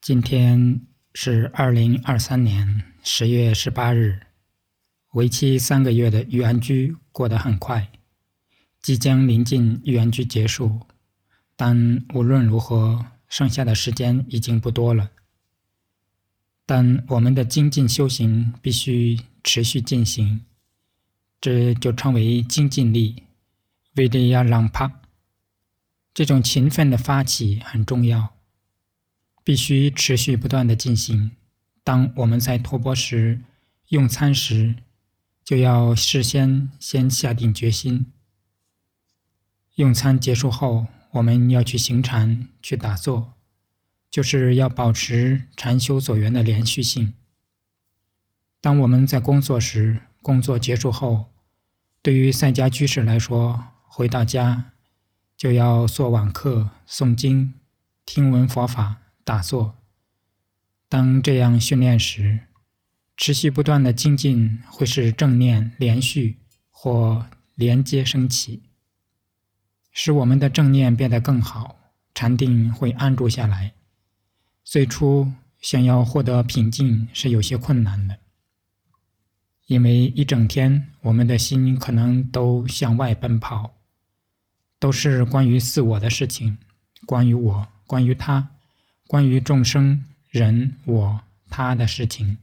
今天是2023年10月18日，为期3个月的预安居过得很快，即将临近预安居结束，但无论如何，剩下的时间已经不多了。但我们的精进修行必须持续进行，这就称为精进力 Vidyalampa。 这种勤奋的发起很重要，必须持续不断的进行。当我们在托钵时、用餐时，就要事先下定决心。用餐结束后，我们要去行禅，去打坐，就是要保持禅修所缘的连续性。当我们在工作时，工作结束后，对于在家居士来说，回到家就要做晚课、诵经、听闻佛法、打坐。当这样训练时，持续不断的精进会使正念连续或连接升起，使我们的正念变得更好，禅定会安住下来。最初想要获得平静是有些困难的，因为一整天我们的心可能都向外奔跑，都是关于自我的事情，关于我，关于他，关于众生、人、我、他的事情。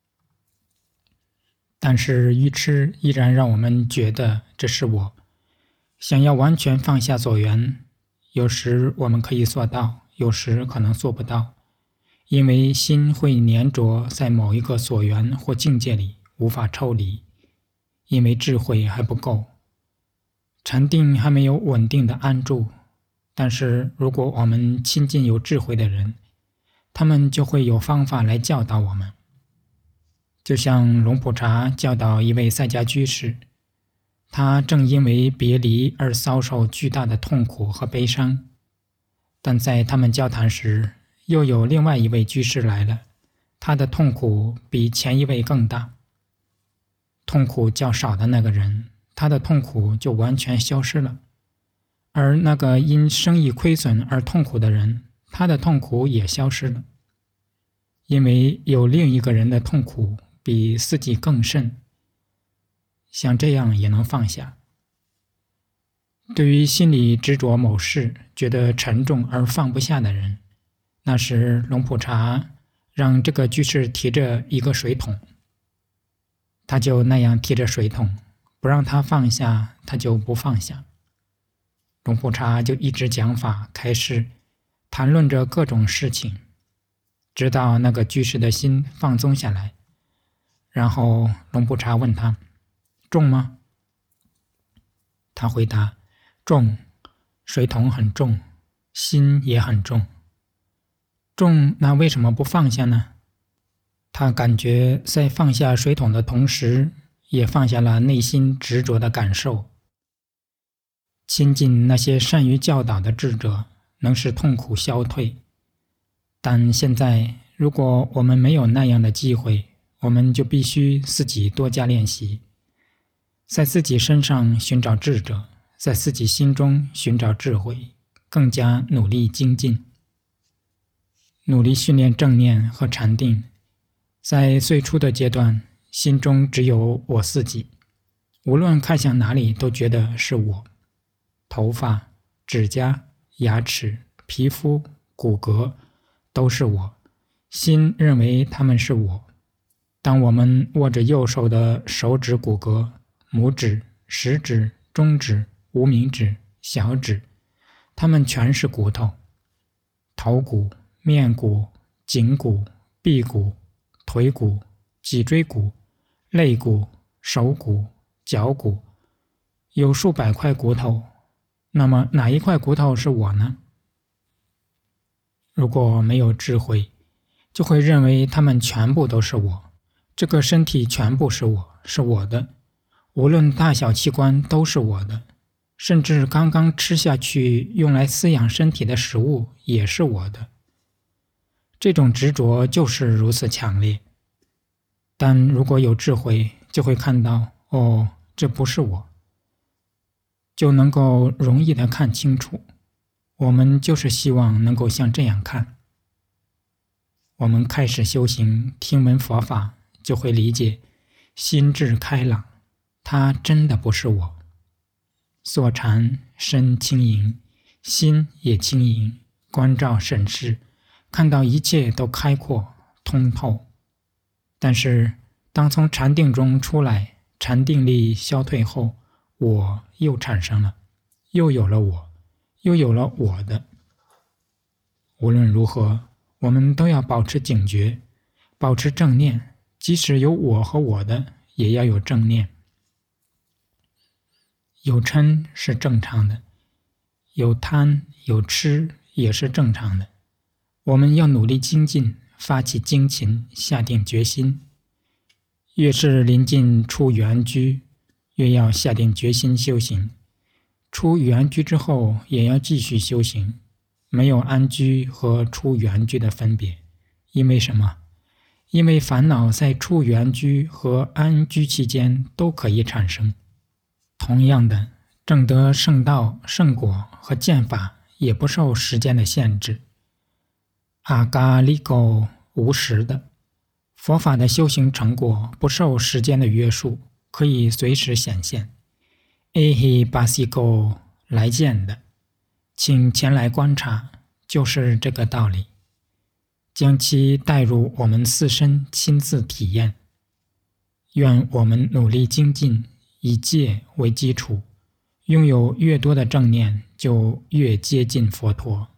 但是愚痴依然让我们觉得这是我，想要完全放下所缘，有时我们可以做到，有时可能做不到，因为心会粘着在某一个所缘或境界里，无法抽离，因为智慧还不够，禅定还没有稳定的安住。但是如果我们亲近有智慧的人，他们就会有方法来教导我们。就像龙普茶教导一位在家居士，他正因为别离而遭受巨大的痛苦和悲伤，但在他们交谈时，又有另外一位居士来了，他的痛苦比前一位更大。痛苦较少的那个人，他的痛苦就完全消失了，而那个因生意亏损而痛苦的人，他的痛苦也消失了，因为有另一个人的痛苦比自己更甚。像这样也能放下。对于心里执着某事，觉得沉重而放不下的人，那时龙普茶让这个居士提着一个水桶，他就那样提着水桶，不让他放下，他就不放下。龙普茶就一直讲法开示，谈论着各种事情，直到那个居士的心放松下来。然后龙普茶问他，重吗？他回答，重，水桶很重，心也很重。重，那为什么不放下呢？他感觉在放下水桶的同时，也放下了内心执着的感受。亲近那些善于教导的智者，能使痛苦消退。但现在，如果我们没有那样的机会，我们就必须自己多加练习，在自己身上寻找智者，在自己心中寻找智慧，更加努力精进，努力训练正念和禅定。在最初的阶段，心中只有我自己，无论看向哪里都觉得是我，头发、指甲、牙齿、皮肤、骨骼都是我，心认为它们是我。当我们握着右手的手指骨骼，拇指、食指、中指、无名指、小指，它们全是骨头。头骨、面骨、颈骨、臂骨、腿骨、脊椎骨、肋骨、手骨、脚骨，有数百块骨头，那么哪一块骨头是我呢？如果没有智慧，就会认为它们全部都是我，这个身体全部是我，是我的，无论大小器官都是我的，甚至刚刚吃下去用来饲养身体的食物也是我的。这种执着就是如此强烈。但如果有智慧，就会看到，这不是我，就能够容易地看清楚。我们就是希望能够像这样看。 我们开始修行，听闻佛法，就会理解心智开朗，它真的不是我。坐禅，身轻盈，心也轻盈，关照审视，看到一切都开阔通透。但是当从禅定中出来，禅定力消退后，我又产生了，又有了我，又有了我的。无论如何，我们都要保持警觉，保持正念，即使有我和我的，也要有正念。有嗔是正常的，有贪有痴也是正常的。我们要努力精进，发起精勤，下定决心。越是临近出圆居，越要下定决心修行。出圆居之后，也要继续修行。没有安居和出圆居的分别。因为什么？因为烦恼在出圆居和安居期间都可以产生。同样的，证得圣道、圣果和见法也不受时间的限制。阿嘎利狗无时的，佛法的修行成果不受时间的约束，可以随时显现。A 希巴西狗来见的，请前来观察，就是这个道理。将其带入我们自身亲自体验。愿我们努力精进，以戒为基础，拥有越多的正念，就越接近佛陀。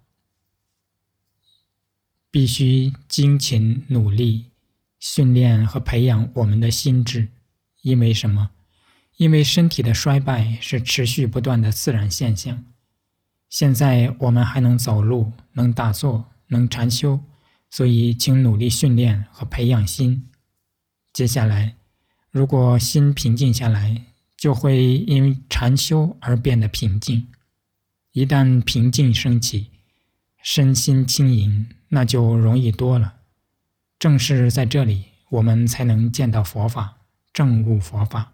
必须精勤努力，训练和培养我们的心智。因为什么？因为身体的衰败是持续不断的自然现象。现在我们还能走路，能打坐，能禅修，所以请努力训练和培养心。接下来，如果心平静下来，就会因禅修而变得平静。一旦平静升起，身心轻盈，那就容易多了。正是在这里，我们才能见到佛法，证悟佛法。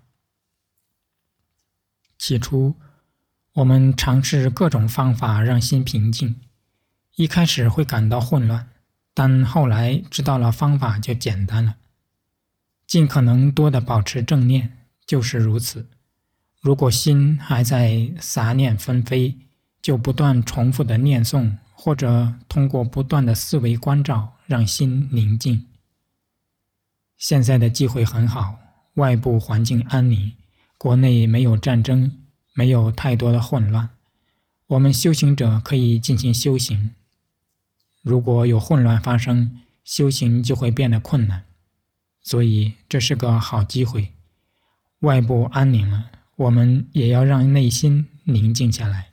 起初，我们尝试各种方法让心平静，一开始会感到混乱，但后来知道了方法就简单了。尽可能多的保持正念，就是如此。如果心还在杂念纷飞，就不断重复的念诵，或者通过不断的思维关照，让心宁静。现在的机会很好，外部环境安宁，国内没有战争，没有太多的混乱，我们修行者可以进行修行。如果有混乱发生，修行就会变得困难。所以这是个好机会。外部安宁了，我们也要让内心宁静下来。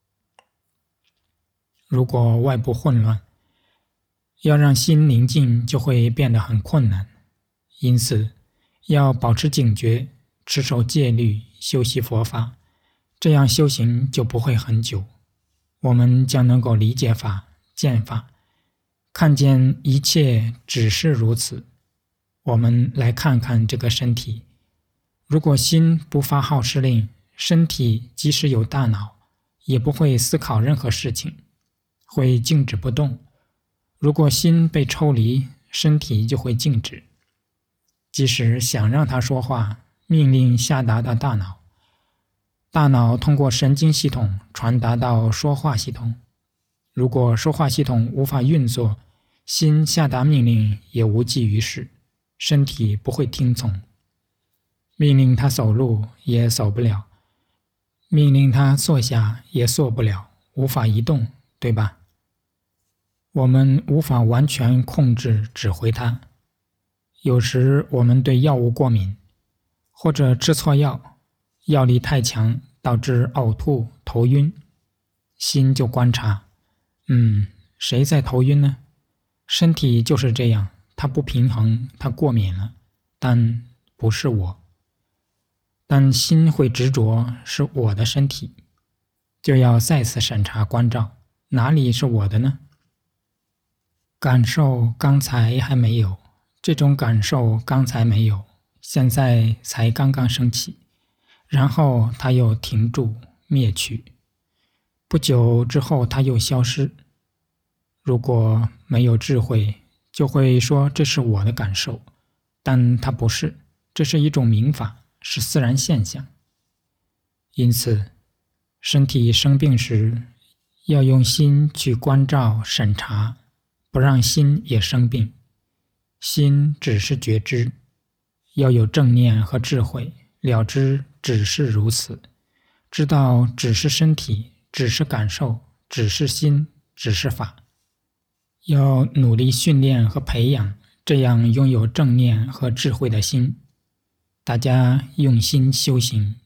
如果外部混乱，要让心宁静就会变得很困难。因此，要保持警觉，持守戒律，修习佛法，这样修行就不会很久。我们将能够理解法、见法，看见一切只是如此。我们来看看这个身体，如果心不发号施令，身体即使有大脑，也不会思考任何事情，会静止不动。如果心被抽离，身体就会静止。即使想让它说话，命令下达到大脑，大脑通过神经系统传达到说话系统。如果说话系统无法运作，心下达命令也无济于事，身体不会听从。命令他走路也走不了，命令他坐下也坐不了，无法移动，对吧？我们无法完全控制指挥他。有时我们对药物过敏，或者吃错药，药力太强导致呕吐、头晕，心就观察，谁在头晕呢？身体就是这样，它不平衡，它过敏了，但不是我。但心会执着是我的身体，就要再次审查关照，哪里是我的呢？感受刚才还没有，这种感受刚才没有，现在才刚刚升起，然后它又停住灭去，不久之后它又消失。如果没有智慧， 就会说这是我的感受，但它不是，这是一种明法，是自然现象。因此，身体生病时，要用心去关照审查，不让心也生病。心只是觉知，要有正念和智慧，了知只是如此，知道只是身体，只是感受，只是心，只是法。要努力训练和培养这样拥有正念和智慧的心。大家用心修行。